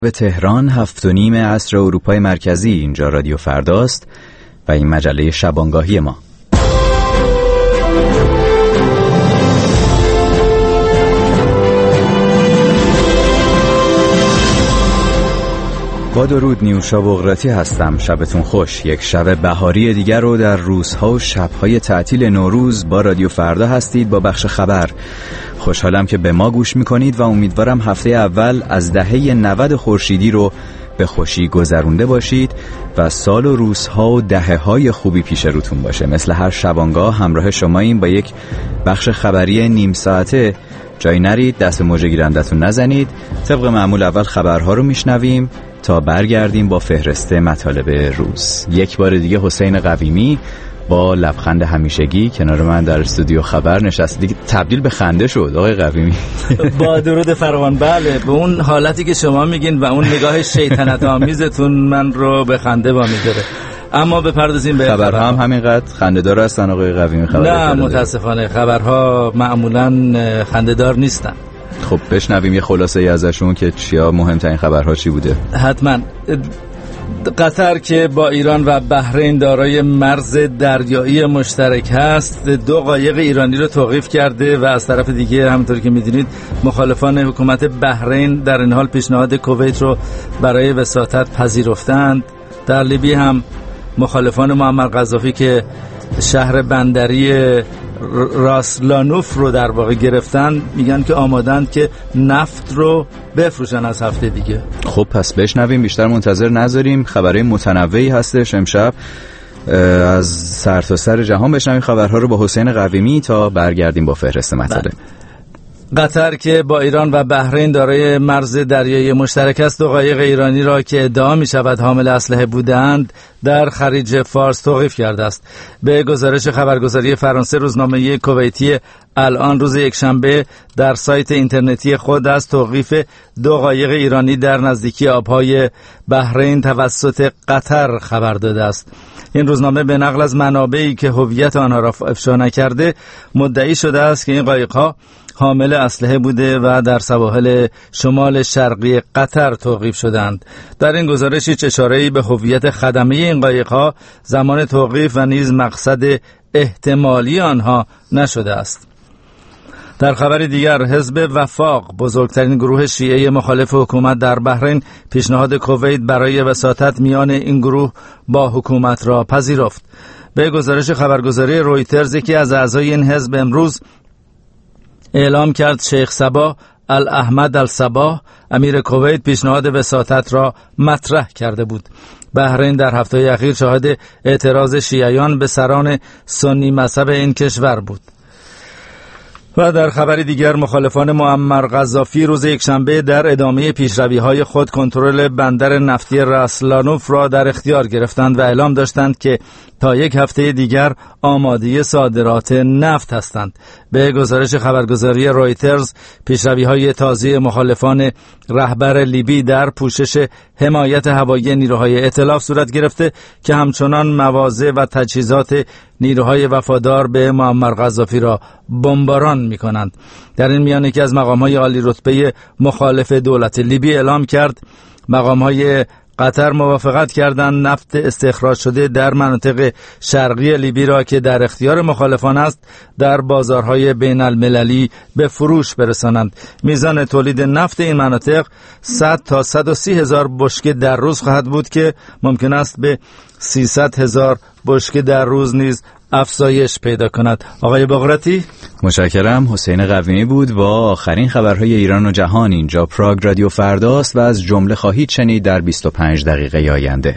به تهران 7:30 عصر اروپای مرکزی. اینجا رادیو فرداست و این مجله شبانگاهی ما. با درود، نیوشا بغراتی هستم. شبتون خوش. یک شب بهاری دیگر رو در روزها و شبهای تعطیل نوروز با رادیو فردا هستید با بخش خبر. خوشحالم که به ما گوش میکنید و امیدوارم هفته اول از دهه 90 خورشیدی رو به خوشی گذرونده باشید و سال و روزها و دهه‌های خوبی پیش روتون باشه. مثل هر شبانگاه همراه شماییم با یک بخش خبری نیم ساعته. جایی نرید، دست موجه گیرندتون نزنید. طبق معمول اول خبرها رو میشنویم تا برگردیم با فهرست مطالب روز. یک بار دیگه حسین قویمی با لبخند همیشگی کنار من در استودیو خبر نشسته. دیگه تبدیل به خنده شد آقای قویمی. با درود فراوان. بله، به اون حالتی که شما میگین و اون نگاه شیطنت آمیزتون من رو به خنده وامی‌داره. اما بپردازیم به خبرها. هم همینقدر خنده‌دار هستن آقای قویمی؟ نه متاسفانه خبرها معمولاً خنده‌دار نیستن. خب بشنویم یه خلاصه‌ای ازشون که چیا مهمترین خبرها چی بوده. حتما. قطر که با ایران و بحرین دارای مرز دریایی مشترک هست، 2 قایق ایرانی رو توقیف کرده و از طرف دیگه همونطوری که میدونید مخالفان حکومت بحرین در این حال پیشنهاد کویت رو برای وساطت پذیرفتند. در لیبی هم مخالفان معمر قذافی که شهر بندری راسلانوف رو در واقع گرفتن میگن که آمادند که نفت رو بفروشن از هفته دیگه. خب پس بشنویم، بیشتر منتظر نذاریم. خبرهای متنوعی هستش امشب از سرتاسر جهان. بشنویم خبرها رو با حسین قویمی تا برگردیم با فهرست مطالب. قطر که با ایران و بحرین دارای مرز دریایی مشترک است، 2 قایق ایرانی را که ادعا می شود حامل اسلحه بودند در خلیج فارس توقیف کرده است. به گزارش خبرگزاری فرانسه، روزنامه کویتی الان روز یکشنبه در سایت اینترنتی خود از توقیف 2 قایق ایرانی در نزدیکی آبهای بحرین توسط قطر خبر داده است. این روزنامه به نقل از منابعی که هویت آنها را افشا نکرده مدعی شده است که این قایق‌ها حامل اسلحه بوده و در سواحل شمال شرقی قطر توقیف شدند. در این گزارش هیچ اشاره‌ای به هویت خدمه این قایق‌ها، زمان توقیف و نیز مقصد احتمالی آنها نشده است. در خبر دیگر، حزب وفاق، بزرگترین گروه شیعه مخالف حکومت در بحرین، پیشنهاد کویت برای وساطت میان این گروه با حکومت را پذیرفت. به گزارش خبرگزاری رویترز، یکی از اعضای این حزب امروز اعلام کرد شیخ صباح الاحمد الصباح، امیر کویت، پیشنهاد وساطت را مطرح کرده بود. بحرین در هفته اخیر شاهد اعتراض شیعیان به سران سنی مذهب این کشور بود. و در خبری دیگر، مخالفان معمر قذافی روز یکشنبه در ادامه پیشروی‌های خود کنترل بندر نفتی راسلانوف را در اختیار گرفتند و اعلام داشتند که تا 1 هفته دیگر آماده صادرات نفت هستند. به گزارش خبرگزاری رویترز، پیشروی‌های تازه مخالفان رهبر لیبی در پوشش حمایت هوایی نیروهای ائتلاف صورت گرفته که همچنان مواضع و تجهیزات نیروهای وفادار به معمر قذافی را بمباران می‌کنند. در این میان یکی از مقام‌های عالی رتبه مخالف دولت لیبی اعلام کرد مقام‌های قطر موافقت کردند نفت استخراج شده در مناطق شرقی لیبی را که در اختیار مخالفان است در بازارهای بین المللی به فروش برسانند. میزان تولید نفت این مناطق 100 تا 130 هزار بشکه در روز خواهد بود که ممکن است به 300 هزار بشکه در روز نیز افزایش پیدا کند. آقای بغراتی، متشکرم. حسین قویمی بود با آخرین خبرهای ایران و جهان. اینجا پراگ رادیو فرداست و از جمله خواهید شنید در 25 دقیقه آینده.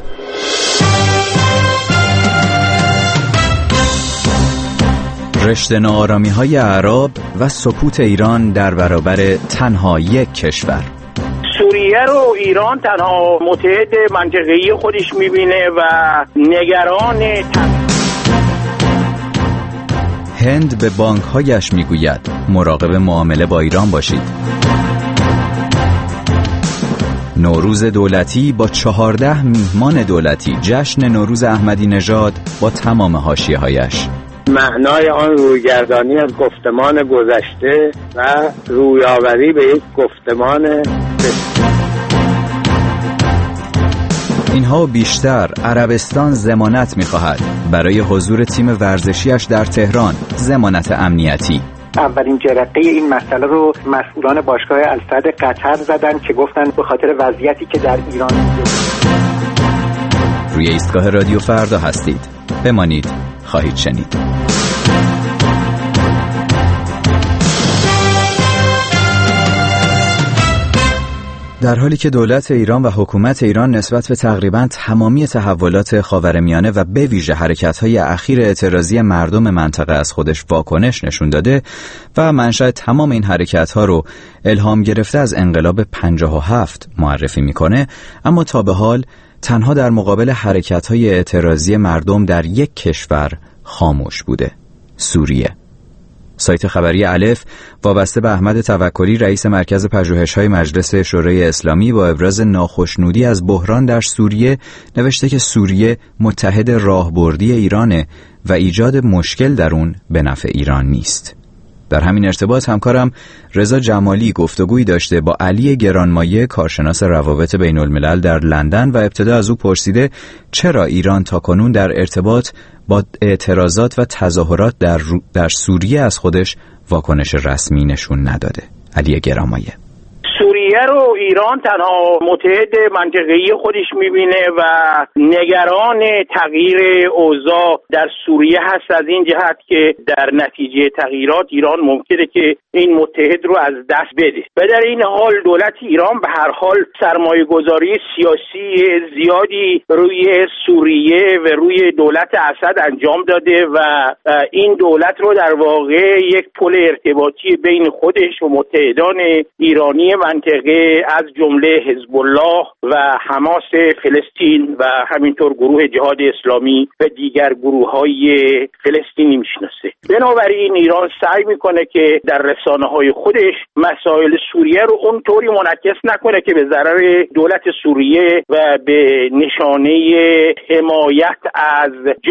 رشته ناآرامی‌های اعراب و سکوت ایران در برابر تنها یک کشور. سوریه رو ایران تنها متحد منطقه‌ای خودش می‌بینه و نگران هند به بانک‌هایش میگوید مراقب معامله با ایران باشید. نوروز دولتی با 14 میهمان دولتی، جشن نوروز احمدی نژاد با تمام حاشیه‌هایش. معنای آن رویگردانی از گفتمان گذشته و رویاوری به یک گفتمان اینها بیشتر عربستان ضمانت می‌خواهد برای حضور تیم ورزشیش در تهران، ضمانت امنیتی. اولین جرقه این مسئله رو مسئولان باشگاه الصد قطر زدن که گفتن به خاطر وضعیتی که در ایران. روی ایستگاه رادیو فردا هستید. بمانید، خواهید شنید. در حالی که دولت ایران و حکومت ایران نسبت به تقریباً تمامی تحولات خاورمیانه و به ویژه حرکت‌های اخیر اعتراضی مردم منطقه از خودش واکنش نشون داده و منشأ تمام این حرکت‌ها رو الهام گرفته از انقلاب 57 معرفی می‌کنه، اما تا به حال تنها در مقابل حرکت‌های اعتراضی مردم در یک کشور خاموش بوده: سوریه. سایت خبری الف وابسته به احمد توکلی، رئیس مرکز پژوهش‌های مجلس شورای اسلامی، با ابراز ناخشنودی از بحران در سوریه نوشته که سوریه متحد راهبردی ایرانه و ایجاد مشکل در اون به نفع ایران نیست. در همین ارتباط همکارم رضا جمالی گفتگویی داشته با علی گرانمایه، کارشناس روابط بین الملل در لندن، و ابتدا از او پرسیده چرا ایران تاکنون در ارتباط با اعتراضات و تظاهرات در سوریه از خودش واکنش رسمی نشون نداده. علی گرانمایه: سوریه رو ایران تنها متحد منطقه‌ای خودش میبینه و نگران تغییر اوضاع در سوریه هست، از این جهت که در نتیجه تغییرات ایران ممکنه که این متحد رو از دست بده و در این حال دولت ایران به هر حال سرمایه‌گذاری سیاسی زیادی روی سوریه و روی دولت اسد انجام داده و این دولت رو در واقع یک پل ارتباطی بین خودش و متحدان ایرانی منطقه از جمله حزب الله و حماس فلسطین و همینطور گروه جهاد اسلامی و دیگر گروه‌های فلسطینی میشناسه. بنابراین ایران سعی میکنه که در رسانه‌های خودش مسائل سوریه رو اونطوری منعکس نکنه که به ضرر دولت سوریه و به نشانه حمایت از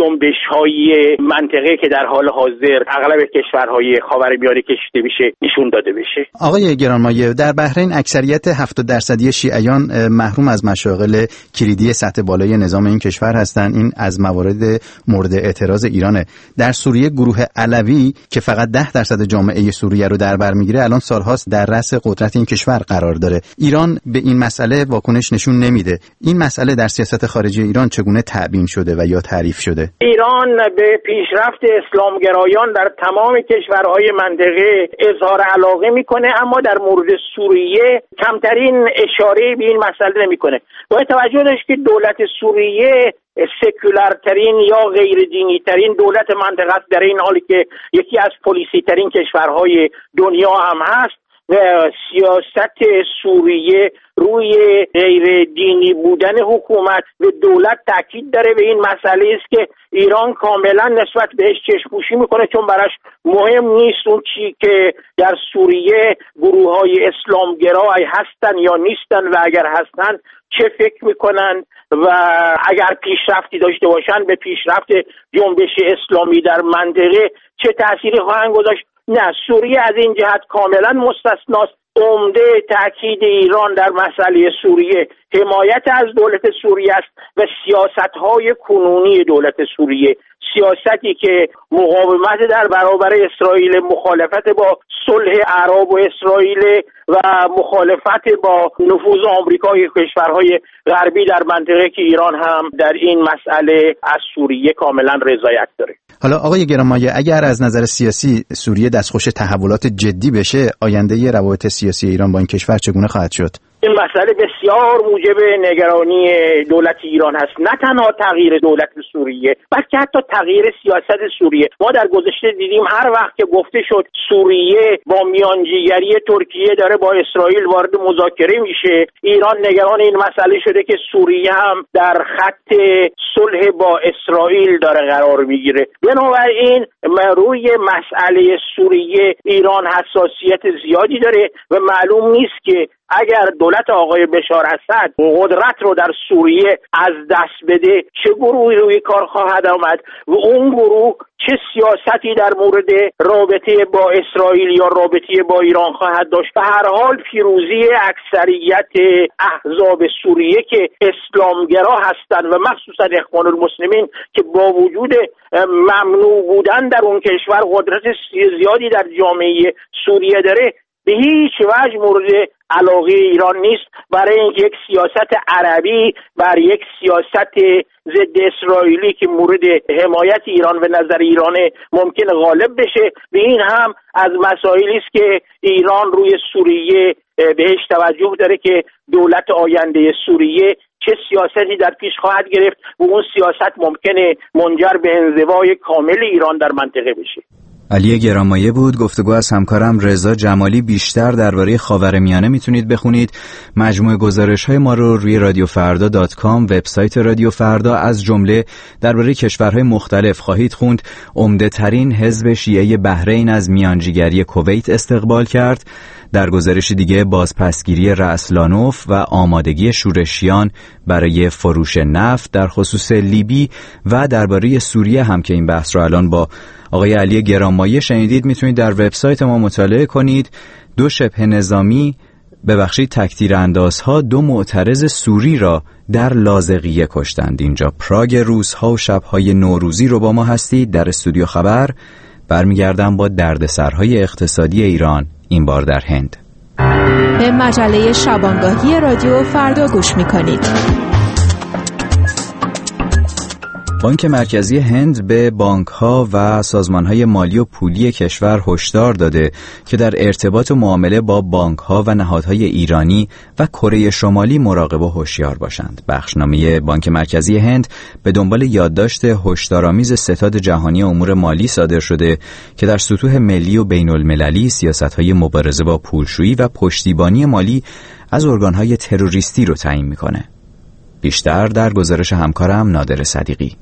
جنبش‌های منطقه که در حال حاضر اغلب کشورهای خاورمیانه کشیده میشه نشون داده بشه. آقای گرانمایه، در بحرین اکثریت 70% شیعیان محروم از مشاغل کلیدی سطح بالای نظام این کشور هستند. این از موارد مورد اعتراض ایرانه. در سوریه گروه علوی که فقط 10% جامعه سوریه رو در بر میگیره الان سالهاست در رأس قدرت این کشور قرار داره. ایران به این مسئله واکنش نشون نمیده. این مسئله در سیاست خارجی ایران چگونه تعیین شده و یا تعریف شده؟ ایران به پیشرفت اسلامگرایان در تمام کشورهای منطقه اظهار علاقه میکنه، اما در مورد سوریه کمترین اشاره به این مسئله نمیکنه. باید توجه داشت که دولت سوریه سکولارترین یا غیر دینی ترین دولت منطقه است، در این حالی که یکی از پلیسی ترین کشورهای دنیا هم هست و سیاست سوریه روی غیر دینی بودن حکومت و دولت تاکید داره به این مسئله است که ایران کاملا نسبت بهش چشم‌پوشی میکنه، چون براش مهم نیست اون چی که در سوریه گروه‌های اسلامگرای هستن یا نیستن و اگر هستن چه فکر میکنن و اگر پیشرفتی داشته باشن به پیشرفت جنبش اسلامی در منطقه چه تأثیری خواهند گذاشت. نه، سوریه از این جهت کاملا مستثناست. عمده تاکید ایران در مسئله سوریه حمایت از دولت سوریه است و سیاست‌های کنونی دولت سوریه، سیاستی که مقاومت در برابر اسرائیل، مخالفت با صلح عرب و اسرائیل و مخالفت با نفوذ آمریکای کشورهای غربی در منطقه که ایران هم در این مسئله از سوریه کاملا رضایت داره. حالا آقای گرانمایه، اگر از نظر سیاسی سوریه دستخوش تحولات جدی بشه، آینده روابط سیاسی ایران با این کشور چگونه خواهد شد؟ این مسئله بسیار موجب نگرانی دولت ایران هست. نه تنها تغییر دولت سوریه، بلکه حتی تغییر سیاست سوریه. ما در گذشته دیدیم هر وقت که گفته شد سوریه با میانجیگری ترکیه داره با اسرائیل وارد مذاکره میشه، ایران نگران این مسئله شده که سوریه هم در خط صلح با اسرائیل داره قرار میگیره. بنابراین روی مسئله سوریه ایران حساسیت زیادی داره و معلوم نیست که اگر دولت آقای بشار اسد قدرت رو در سوریه از دست بده چه گروهی روی کار خواهد آمد و اون گروه چه سیاستی در مورد رابطه با اسرائیل یا رابطه با ایران خواهد داشت. به هر حال پیروزی اکثریت احزاب سوریه که اسلامگرا هستند و مخصوصا اخوان المسلمین که با وجود ممنوع بودن در اون کشور قدرت زیادی در جامعه سوریه داره، به هیچ وجه مورد علاقه ایران نیست برای اینکه یک سیاست عربی بر یک سیاست ضد اسرائیلی که مورد حمایت ایران و نظر ایران ممکن غالب بشه. به این هم از مسائلی است که ایران روی سوریه بهش توجه داره که دولت آینده سوریه چه سیاستی در پیش خواهد گرفت و اون سیاست ممکنه منجر به انزوای کامل ایران در منطقه بشه. علی گرانمایه بود. گفتگو از همکارم رضا جمالی. بیشتر درباره خاورمیانه میتونید بخونید. مجموعه گزارش‌های ما رو روی رادیوفردا.com وبسایت رادیو فردا از جمله درباره کشورهای مختلف خواهید خوند. عمده‌ترین حزب شیعه بحرین از میانجیگری کویت استقبال کرد. در گزارش دیگه بازپسگیری رأسلانوف و آمادگی شورشیان برای فروش نفت در خصوص لیبی و درباره سوریه هم که این بحث رو الان با آقای علی گرانمایه شنیدید میتونید در وبسایت ما مطالعه کنید. 2 شبه نظامی تکتیراندازها 2 معترض سوری را در لاذقیه کشتند. اینجا پراگ روزها و شبهای نوروزی رو با ما هستید در استودیو خبر. برمیگردم با دردسرهای اقتصادی ایران، این بار در هند. به مجله شبانگاهی رادیو فردا گوش میکنید. بانک مرکزی هند به بانک‌ها و سازمان‌های مالی و پولی کشور هشدار داده که در ارتباط و معامله با بانک‌ها و نهادهای ایرانی و کره شمالی مراقب و هوشیار باشند. بخشنامه بانک مرکزی هند به دنبال یادداشت هشدارآمیز ستاد جهانی امور مالی صادر شده که در سطوح ملی و بین‌المللی سیاست‌های مبارزه با پولشویی و پشتیبانی مالی از ارگان‌های تروریستی رو تعیین می‌کنه. بیشتر در گزارش همکارم نادر صدیقی.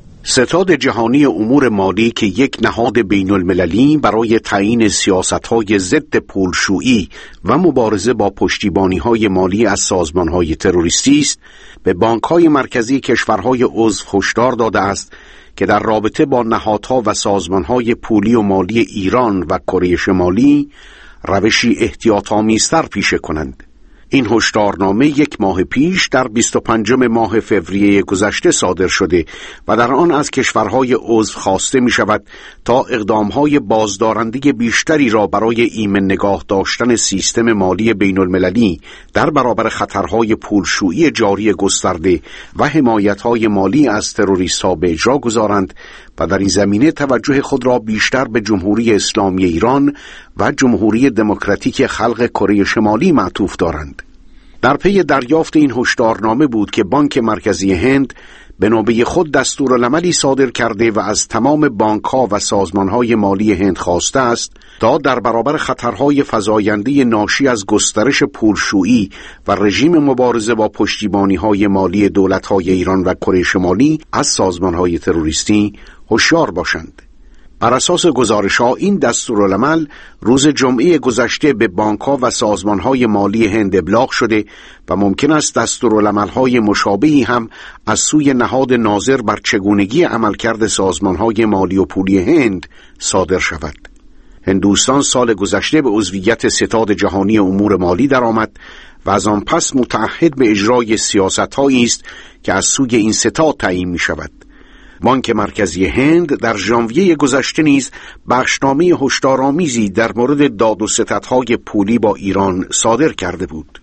ستاد جهانی امور مالی که یک نهاد بین‌المللی برای تعیین سیاست‌های ضد پولشویی و مبارزه با پشتیبانی‌های مالی از سازمان‌های تروریستی است، به بانک‌های مرکزی کشورهای عضو هشدار داده است که در رابطه با نهادها و سازمان‌های پولی و مالی ایران و کره شمالی روشی احتیاط‌آمیزتر پیشه کنند. این هشدارنامه 1 ماه پیش در 25 ماه فوریه گذشته صادر شده و در آن از کشورهای عضو خواسته می شود تا اقدامهای بازدارنده بیشتری را برای ایمن نگاه داشتن سیستم مالی بین المللی در برابر خطرهای پولشویی جاری گسترده و حمایتهای مالی از تروریست‌ها به اجرا گذارند و در این زمینه توجه خود را بیشتر به جمهوری اسلامی ایران و جمهوری دموکراتیک خلق کره شمالی معطوف دارند. در پی دریافت این هشدارنامه بود که بانک مرکزی هند به نوبه خود دستورالعملی صادر کرده و از تمام بانک‌ها و سازمان‌های مالی هند خواسته است تا در برابر خطرهای فزاینده ناشی از گسترش پولشویی و رژیم مبارزه با پشتیبانی‌های مالی دولت‌های ایران و کره شمالی از سازمان‌های تروریستی هوشیار باشند. بر اساس گزارش‌ها این دستورالعمل روز جمعه گذشته به بانک‌ها و سازمان‌های مالی هند ابلاغ شده و ممکن است دستورالعمل‌های مشابهی هم از سوی نهاد ناظر بر چگونگی عملکرد سازمان‌های مالی و پولی هند صادر شود. هندوستان سال گذشته به عضویت ستاد جهانی امور مالی درآمد و از آن پس متعهد به اجرای سیاست‌هایی است که از سوی این ستاد تعیین می‌شود. بانک مرکزی هند در ژانویه گذشته نیز بخشنامه هشدارآمیزی در مورد داد و ستدهای پولی با ایران صادر کرده بود.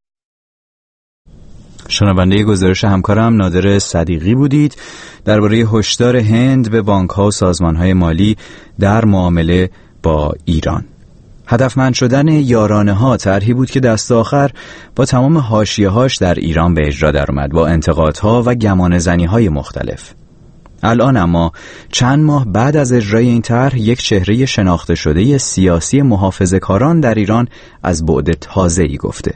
شنونده گزارش همکارم نادر صدیقی بودید درباره هشدار هند به بانک‌ها و سازمان‌های مالی در معامله با ایران. هدفمند شدن یارانه‌ها طرحی بود که دست آخر با تمام حاشیه‌هاش در ایران به اجرا درآمد، با انتقادها و گمانه‌زنی‌های مختلف. الان اما چند ماه بعد از اجرای این طرح یک چهره شناخته شده سیاسی محافظه‌کاران در ایران از بعد تازه‌ای گفته.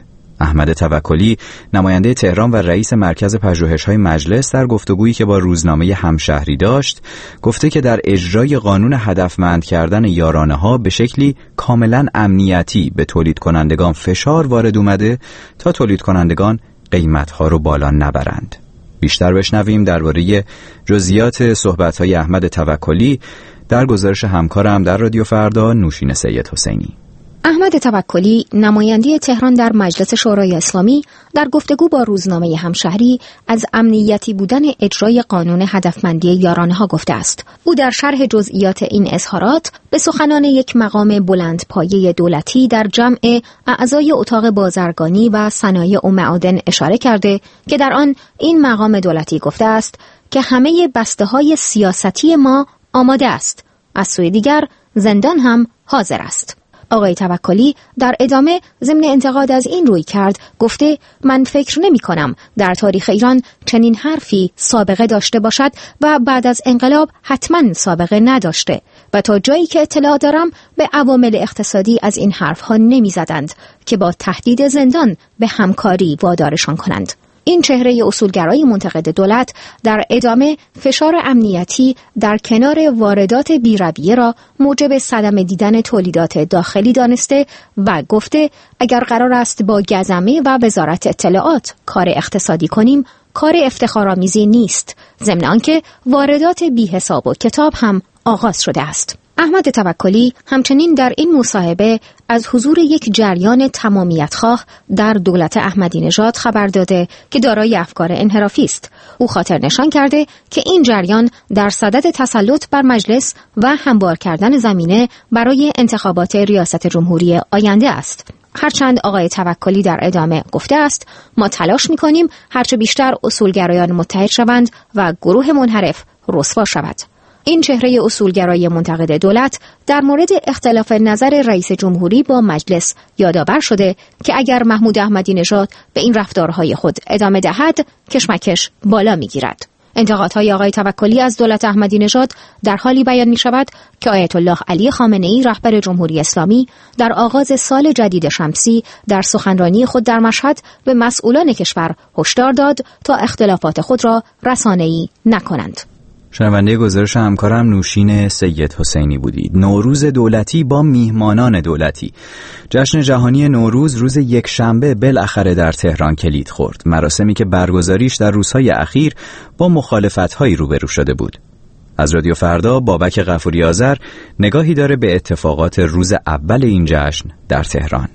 احمد توکلی، نماینده تهران و رئیس مرکز پژوهش‌های مجلس، در گفتگویی که با روزنامه همشهری داشت، گفته که در اجرای قانون هدفمند کردن یارانه‌ها به شکلی کاملاً امنیتی به تولید کنندگان فشار وارد اومده تا تولید کنندگان قیمت‌ها رو بالا نبرند. بیشتر بشنویم درباره جزئیات صحبت‌های احمد توکلی در گزارش همکارم در رادیو فردا، نوشین سید حسینی. احمد توکلی، نماینده تهران در مجلس شورای اسلامی، در گفتگو با روزنامه همشهری از امنیتی بودن اجرای قانون هدفمندی یارانه‌ها گفته است. او در شرح جزئیات این اظهارات به سخنان یک مقام بلندپایه دولتی در جمع اعضای اتاق بازرگانی و صنایع و معادن اشاره کرده که در آن این مقام دولتی گفته است که همه بسته‌های سیاستی ما آماده است. از سوی دیگر زندان هم حاضر است. آقای توکلی در ادامه ضمن انتقاد از این روی کرد گفته من فکر نمی کنم در تاریخ ایران چنین حرفی سابقه داشته باشد و بعد از انقلاب حتما سابقه نداشته و تا جایی که اطلاع دارم به عوامل اقتصادی از این حرفها نمی زدند که با تهدید زندان به همکاری وادارشان کنند. این چهره اصولگرای منتقد دولت در ادامه فشار امنیتی در کنار واردات بی‌رویه را موجب صدمه دیدن تولیدات داخلی دانسته و گفته اگر قرار است با گزمه و وزارت اطلاعات کار اقتصادی کنیم کار افتخارآمیزی نیست، ضمن آنکه واردات بی‌حساب و کتاب هم آغاز شده است. احمد توکلی همچنین در این مصاحبه از حضور یک جریان تمامیت‌خواه در دولت احمدی نژاد خبر داده که دارای افکار انحرافی است. او خاطر نشان کرده که این جریان در صدد تسلط بر مجلس و هموار کردن زمینه برای انتخابات ریاست جمهوری آینده است. هرچند آقای توکلی در ادامه گفته است ما تلاش می‌کنیم هرچه بیشتر اصولگرایان متحد شوند و گروه منحرف رسوا شود. این چهره اصولگرای منتقد دولت در مورد اختلاف نظر رئیس جمهوری با مجلس یادآور شده که اگر محمود احمدی نژاد به این رفتارهای خود ادامه دهد کشمکش بالا می‌گیرد. انتقادهای آقای توکلی از دولت احمدی نژاد در حالی بیان می‌شود که آیت الله علی خامنه‌ای رهبر جمهوری اسلامی در آغاز سال جدید شمسی در سخنرانی خود در مشهد به مسئولان کشور هشدار داد تا اختلافات خود را رسانه‌ای نکنند. شنونده گزارش همکارم نوشین سید حسینی بودید. نوروز دولتی با میهمانان دولتی. جشن جهانی نوروز روز یکشنبه بالاخره در تهران کلید خورد. مراسمی که برگزاریش در روزهای اخیر با مخالفت‌هایی روبرو شده بود. از رادیو فردا بابک غفوری آذر نگاهی داره به اتفاقات روز اول این جشن در تهران.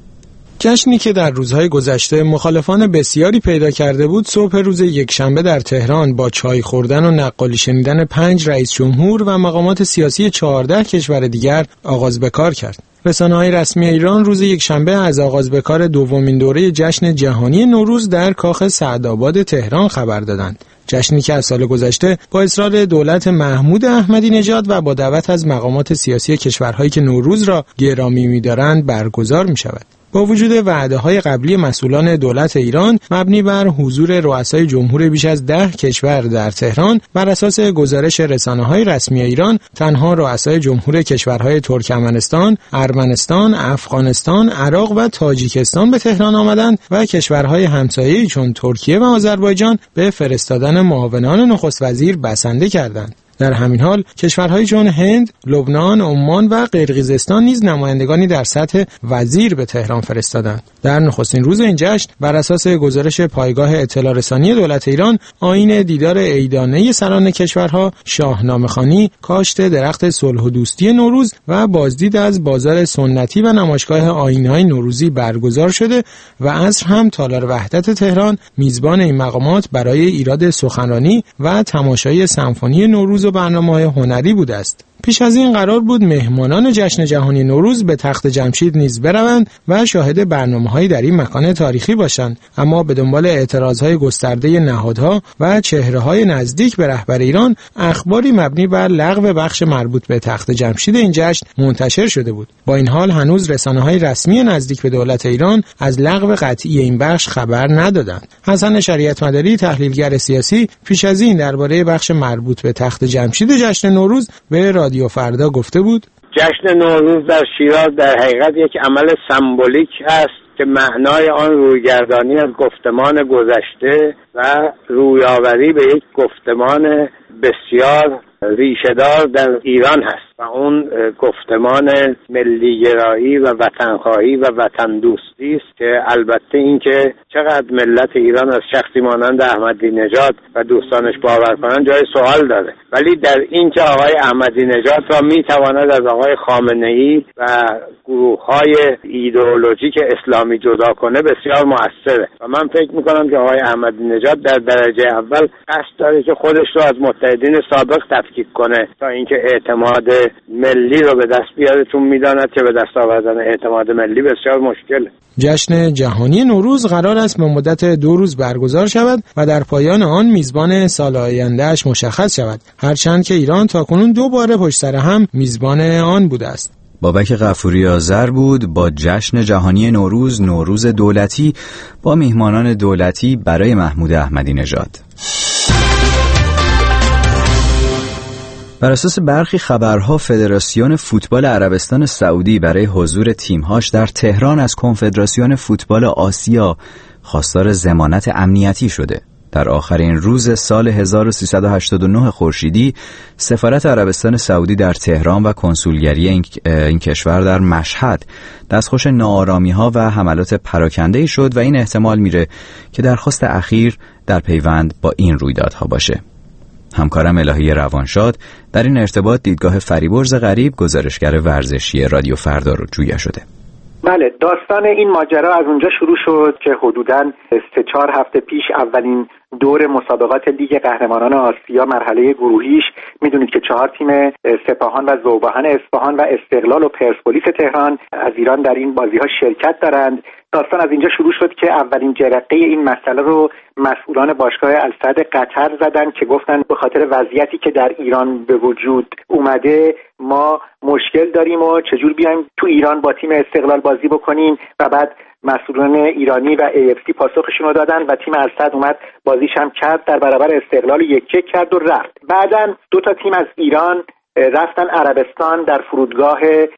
جشنی که در روزهای گذشته مخالفان بسیاری پیدا کرده بود، صبح روز یکشنبه در تهران با چای خوردن و نقالی شنیدن 5 رئیس جمهور و مقامات سیاسی 14 کشور دیگر آغاز به کار کرد. رسانه‌های رسمی ایران روز یکشنبه از آغاز به کار دومین دوره جشن جهانی نوروز در کاخ سعدآباد تهران خبر دادند. جشنی که از سال گذشته با اصرار دولت محمود احمدی نژاد و با دعوت از مقامات سیاسی کشورهایی که نوروز را گرامی می‌دارند برگزار می‌شود. با وجود وعده‌های قبلی مسئولان دولت ایران مبنی بر حضور رؤسای جمهور بیش از 10 کشور در تهران، بر اساس گزارش رسانه‌های رسمی ایران تنها رؤسای جمهور کشورهای ترکمنستان، ارمنستان، افغانستان، عراق و تاجیکستان به تهران آمدند و کشورهای همسایه‌ای چون ترکیه و آذربایجان به فرستادن معاونان نخست وزیر بسنده کردند. در همین حال کشورهایی چون هند، لبنان، عمان و قرقیزستان نیز نمایندگانی در سطح وزیر به تهران فرستادند. در نخستین روز این جشن بر اساس گزارش پایگاه اطلاع رسانی دولت ایران، آیین دیدار عیدانه سران کشورها، شاهنامه‌خوانی، کاشت درخت صلح و دوستی نوروز و بازدید از بازار سنتی و نمایشگاه آیین‌های نوروزی برگزار شده و عصر هم تالار وحدت تهران میزبان این مقامات برای ایراد سخنرانی و تماشای سمفونی نوروز و برنامه‌های هنری بوده است. پیش از این قرار بود مهمانان جشن جهانی نوروز به تخت جمشید نیز بروند و شاهد برنامه‌هایی در این مکان تاریخی باشند، اما به دنبال اعتراضهای گسترده نهادها و چهره‌های نزدیک به رهبر ایران، اخباری مبنی بر لغو بخش مربوط به تخت جمشید این جشن منتشر شده بود. با این حال هنوز رسانه‌های رسمی نزدیک به دولت ایران از لغو قطعی این بخش خبر ندادند. حسن شریعت مداری، تحلیلگر سیاسی، پیش از این درباره بخش مربوط به تخت جمشید جشن نوروز به رادیو فردا گفته بود: جشن نوروز در شیراز در حقیقت یک عمل سمبولیک است که معنای آن رویگردانی از گفتمان گذشته و رویاوری به یک گفتمان بسیار ریشه‌دار در ایران هست و اون گفتمان ملی‌گرایی و وطنخواهی و وطن دوستی است که البته این که چقدر ملت ایران از شخصی مانند احمدی نژاد و دوستانش باور کنن جای سوال داره، ولی در این که آقای احمدی نژاد را میتواند از آقای خامنه‌ای و گروه‌های ایدئولوژیک اسلامی جدا کنه بسیار مؤثره و من فکر می‌کنم که آقای احمدی نژاد در درجه اول قصد داره که خودش رو از متحدین سابق تفکیک کنه تا اینکه اعتماد ملی رو به دست بیاره، چون میداند که به دست آوردن اعتماد ملی بسیار مشکله. جشن جهانی نوروز قرار است به مدت 2 روز برگزار شود و در پایان آن میزبان سال آینده‌اش مشخص شود، هرچند که ایران تاکنون 2 بار پشت سر هم میزبان آن بوده است. بابک غفوری آذر بود با جشن جهانی نوروز دولتی با میهمانان دولتی برای محمود احمدی نژاد. بر اساس برخی خبرها فدراسیون فوتبال عربستان سعودی برای حضور تیم‌هاش در تهران از کنفدراسیون فوتبال آسیا خواستار ضمانت امنیتی شده. در آخرین روز سال 1389 خورشیدی سفارت عربستان سعودی در تهران و کنسولگری این کشور در مشهد دستخوش ناآرامی‌ها و حملات پراکنده‌ای شد و این احتمال میره که درخواست اخیر در پیوند با این رویدادها باشه. همکارم الهی روانشاد در این ارتباط دیدگاه فریبرز غریب گزارشگر ورزشی رادیو فردا رو جویا شده. بله، داستان این ماجرا از اونجا شروع شد که حدوداً 3-4 هفته پیش اولین دور مسابقات لیگ قهرمانان آسیا مرحله گروهیش، میدونید که 4 تیم سپاهان و ذوباهن اصفهان و استقلال و پرسپولیس تهران از ایران در این بازی‌ها شرکت دارند. داستان از اینجا شروع شد که اولین جرقه این مسئله رو مسئولان باشگاه الصد قطر زدن که گفتن به خاطر وضعیتی که در ایران به وجود اومده ما مشکل داریم و چجور بیایم تو ایران با تیم استقلال بازی بکنیم و بعد مسئولان ایرانی و AFC پاسخشون رو دادن و تیم الصد اومد بازیش هم کرد، در برابر استقلال 1-1 کرد و رفت. بعدن 2 تا تیم از ایران رفتن عربستان، در فرودگاه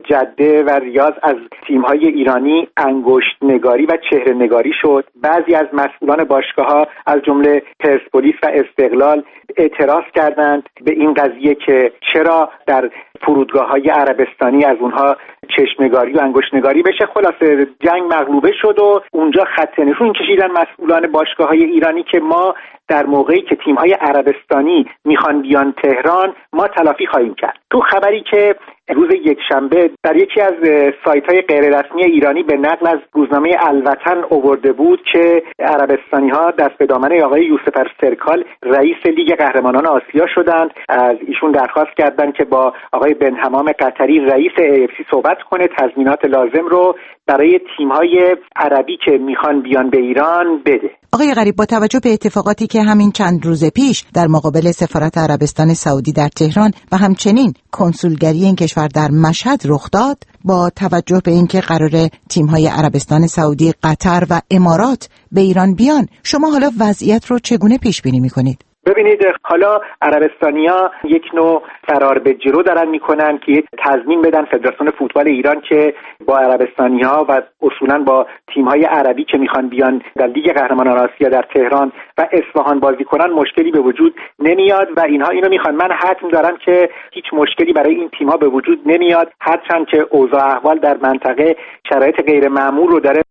جده و ریاض از تیم‌های ایرانی انگشت نگاری و چهره نگاری شد. بعضی از مسئولان باشگاه‌ها از جمله پرسپولیس و استقلال اعتراض کردند به این قضیه که چرا در فرودگاه‌های عربستانی از اونها چشم نگاری و انگشت نگاری بشه. خلاصه جنگ مغلوبه شد و اونجا خط نشون کشیدن مسئولان باشگاه‌های ایرانی که ما در موقعی که تیم‌های عربستانی میخوان بیان تهران ما تلافی خواهیم کرد. تو خبری که روز یکشنبه در یکی از سایت‌های غیررسمی ایرانی به نقل از روزنامه الوطن آورده بود که عربستانی‌ها دست به دامن آقای یوسف سرکال رئیس لیگ قهرمانان آسیا شدند. از ایشون درخواست کردند که با آقای بن حمام قطری رئیس AFC صحبت کنه، تضمینات لازم رو برای تیم‌های عربی که میخوان بیان به ایران بده. آقای غریب، با توجه به اتفاقاتی که همین چند روز پیش در مقابل سفارت عربستان سعودی در تهران و همچنین کنسولگری این کشور در مشهد رخ داد، با توجه به اینکه قراره تیم‌های عربستان سعودی، قطر و امارات به ایران بیان، شما حالا وضعیت رو چگونه پیش بینی می‌کنید؟ ببینید، حالا عربستانی‌ها یک نوع فرار به جلو دارن میکنن که تضمین بدن فدراسیون فوتبال ایران که با عربستانی‌ها و اصولاً با تیم‌های عربی که میخوان بیان در لیگ قهرمانان آسیا در تهران و اصفهان بازی کنن مشکلی به وجود نمیاد و اینها اینو میخوان. من حتم دارم که هیچ مشکلی برای این تیم‌ها به وجود نمیاد، هرچند که اوضاع احوال در منطقه شرایط غیر معمول رو داره.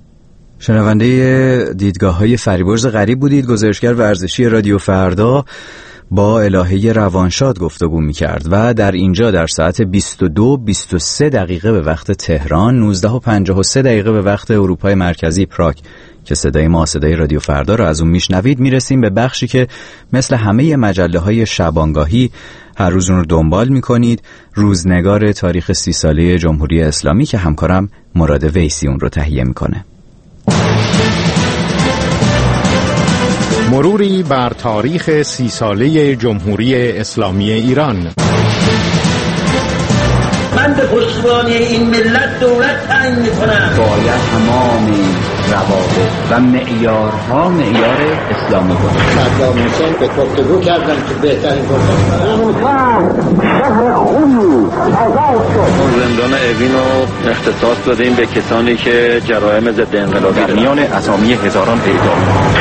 شنونده دیدگاه‌های فریبرز غریب بودید، گزارشگر ورزشی رادیو فردا با الهه روانشاد گفتگو می‌کرد و در اینجا در ساعت 22:23 دقیقه به وقت تهران، 19:53 دقیقه به وقت اروپای مرکزی پراگ که صدای ما صدای رادیو فردا رو از اون میشنوید، میرسیم به بخشی که مثل همه مجله‌های شبانگاهی هر روز اون رو دنبال می‌کنید، روزنگار تاریخ 30 ساله جمهوری اسلامی که همکارم مراد ویسی اون رو تهیه می‌کنه. مروری بر تاریخ 30 ساله جمهوری اسلامی ایران. من به پشتیبانی این ملت دولت تعیین می‌کنم. باید تمام روابط و معیارها معیار اسلامی بود. صدام حسین به گفتگو کردن که بهترین فرصت زندان اوین رو اختصاص دادیم به کسانی که جرایم ضد انقلابی در میان اسامی هزاران پیدا.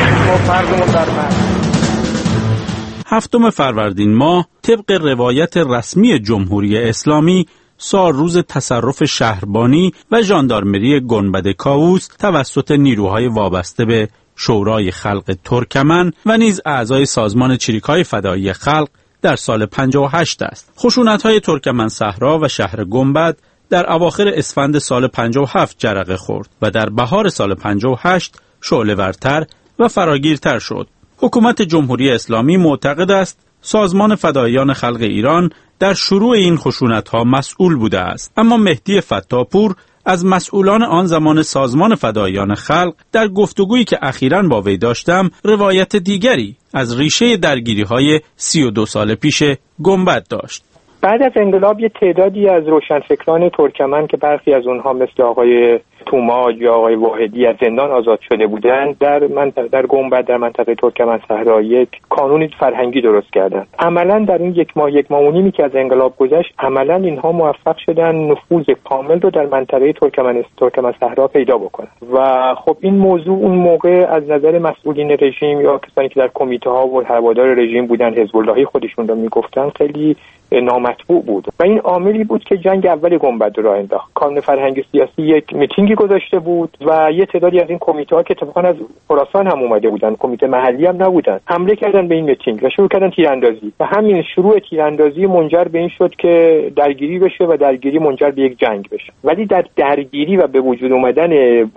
هفتم فروردین ماه طبق روایت رسمی جمهوری اسلامی سال روز تصرف شهربانی و ژاندارمری گنبد کاووس توسط نیروهای وابسته به شورای خلق ترکمن و نیز اعضای سازمان چریک‌های فدایی خلق در سال 58 است. خشونت‌های ترکمن صحرا و شهر گنبد در اواخر اسفند سال 57 جرقه خورد و در بهار سال 58 شعله‌ورتر و فراگیرتر شد. حکومت جمهوری اسلامی معتقد است سازمان فداییان خلق ایران در شروع این خشونت‌ها مسئول بوده است، اما مهدی فتاپور از مسئولان آن زمان سازمان فداییان خلق در گفتگویی که اخیراً با وی داشتم روایت دیگری از ریشه درگیری‌های 32 سال پیش گنبد داشت. بعد از انقلاب یه تعدادی از روشنفکران ترکمن که برخی از اونها مثل آقای توماج یا آقای واحدی از زندان آزاد شده بودند در گنبد در منطقه ترکمن صحرا یک کانون فرهنگی درست کردند. عملاً در این یک ماه و نیمی که از انقلاب گذشت عملاً اینها موفق شدن نفوذ کامل رو در منطقه ترکمن صحرا پیدا بکنن و خب این موضوع اون موقع از نظر مسئولین رژیم یا کسانی که در کمیته ها و هوادار رژیم بودن حزب اللهی خودشون رو میگفتن خیلی نامطبوع بود و این عاملی بود که جنگ اول گنبد رو راه انداخت. کانون فرهنگی سیاسی یک میتینگی گذاشته بود و یه تعدادی از این کمیته ها که اتفاقا از خراسان هم اومده بودن، کمیته محلی هم نبودن، حمله کردن به این میتینگ و شروع کردن تیراندازی و همین شروع تیراندازی منجر به این شد که درگیری بشه و درگیری منجر به یک جنگ بشه. ولی در درگیری و به وجود اومدن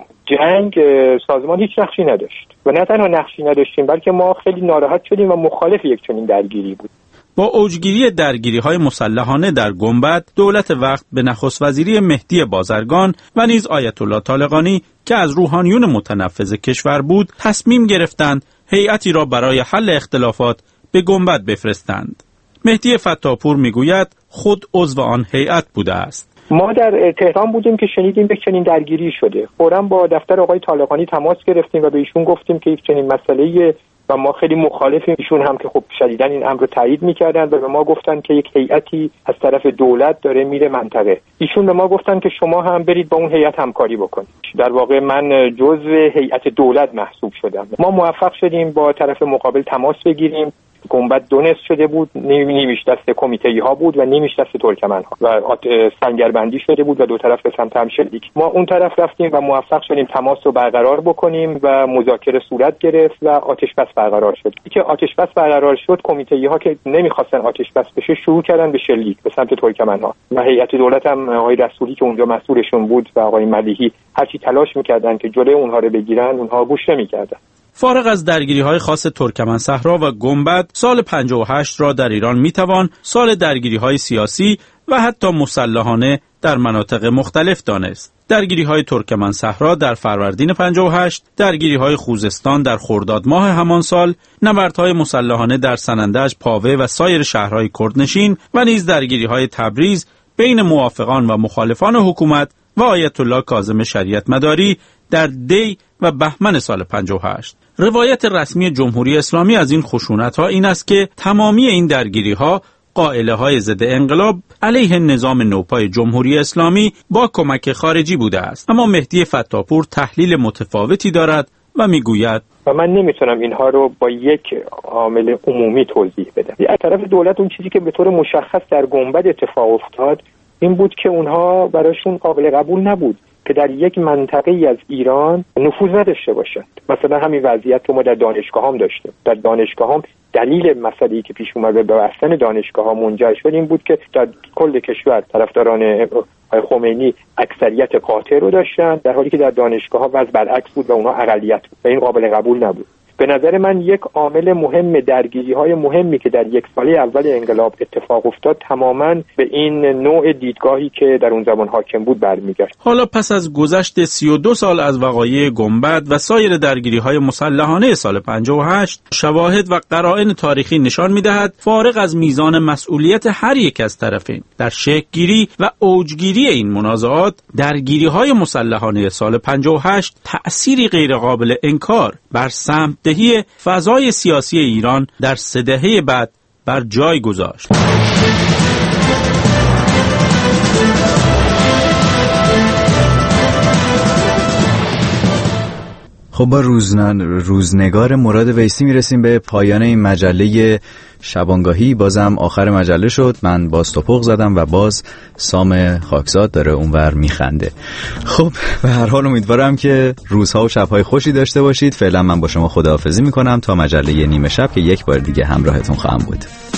جنگ سازمان هیچ نقشی نداشت و نه تنها نقشی نداشتیم بلکه ما خیلی ناراحت شدیم و مخالف یک چنین درگیری بود. با اوجگیری درگیری‌های مسلحانه در گنبد، دولت وقت به نخست وزیری مهدی بازرگان و نیز آیت الله طالقانی که از روحانیون متنفذ کشور بود، تصمیم گرفتند هیئتی را برای حل اختلافات به گنبد بفرستند. مهدی فتاپور میگوید خود عضو آن هیئت بوده است. ما در تهران بودیم که شنیدیم یک چنین درگیری شده. فوراً با دفتر آقای طالقانی تماس گرفتیم و به ایشون گفتیم که یک چنین مسئله‌ای و ما خیلی مخالفیم. ایشون هم که خب شدیداً این امر رو تایید می‌کردن و به ما گفتن که یک هیئتی از طرف دولت داره میره منطقه. ایشون به ما گفتن که شما هم برید با اون هیئت همکاری بکنید. در واقع من جزو هیئت دولت محسوب شدم. ما موفق شدیم با طرف مقابل تماس بگیریم. گنبد دو نصف شده بود، نیمیش دست کمیته‌ای ها بود و نیمیش دست ترکمن ها و سنگربندی شده بود و دو طرف به سمت هم شلیک. ما اون طرف رفتیم و موفق شدیم تماس رو برقرار بکنیم و مذاکره صورت گرفت و آتش بس برقرار شد. که آتش بس برقرار شد، کمیته‌ای ها که نمیخواستن آتش بس بشه شروع کردن به شلیک به سمت ترکمن ها و هیئت دولت هم آقای رسولی که اونجا مسئولشون بود و آقای ملیحی هرچی تلاش می‌کردن که جلوی اونها رو بگیرن، اونها گوش نمی‌کردن. فارغ از درگیری‌های خاص ترکمن صحرا و گنبد، سال 58 را در ایران میتوان سال درگیری‌های سیاسی و حتی مسلحانه در مناطق مختلف دانست. درگیری‌های ترکمن صحرا در فروردین 58، درگیری‌های خوزستان در خرداد ماه همان سال، نبردهای مسلحانه در سنندج، پاوه و سایر شهرهای کردنشین و نیز درگیری‌های تبریز بین موافقان و مخالفان حکومت و آیت الله کاظم شریعت مداری در دی و بهمن سال 58. روایت رسمی جمهوری اسلامی از این خشونت‌ها این است که تمامی این درگیری‌ها قائله‌های ضد انقلاب علیه نظام نوپای جمهوری اسلامی با کمک خارجی بوده است. اما مهدی فتاپور تحلیل متفاوتی دارد و میگوید و من نمیتونم اینها رو با یک عامل عمومی توضیح بدم. از طرف دولت اون چیزی که به طور مشخص در گنبد اتفاق افتاد این بود که اونها براشون قابل قبول نبود که در یک منطقه‌ای از ایران نفوذ نداشته باشند. مثلا همین وضعیت رو ما در دانشگاه هم داشتیم. در دانشگاه هم دلیل مسئله‌ای که پیش اومد به بستن دانشگاه ها منجر شد این بود که در کل کشور طرفداران خمینی اکثریت قاطع رو داشتن، در حالی که در دانشگاه ها وضع برعکس بود و اونها اقلیت بود و این قابل قبول نبود. به نظر من یک عامل مهم درگیری‌های مهمی که در یک ساله اول انقلاب اتفاق افتاد تماماً به این نوع دیدگاهی که در اون زمان حاکم بود برمیگشت. حالا پس از گذشت 32 سال از وقایع گنبد و سایر درگیری‌های مسلحانه سال 58 شواهد و قرائن تاریخی نشان می‌دهد فارغ از میزان مسئولیت هر یک از طرفین در شکل‌گیری و اوجگیری این منازعات، درگیری‌های مسلحانه سال 58 تأثیری غیرقابل انکار بر سمت‌دهی فضای سیاسی ایران در 3 دهه بعد بر جای گذاشت. خب با روزنگار مراد ویسی میرسیم به پایان این مجله شبانگاهی. بازم آخر مجله شد، من باز توپق زدم و باز سام خاکزاد داره اونور میخنده. خب به هر حال امیدوارم که روزها و شبهای خوشی داشته باشید. فعلا من با شما خداحافظی میکنم تا مجله نیمه شب که یک بار دیگه همراهتون خواهم بود.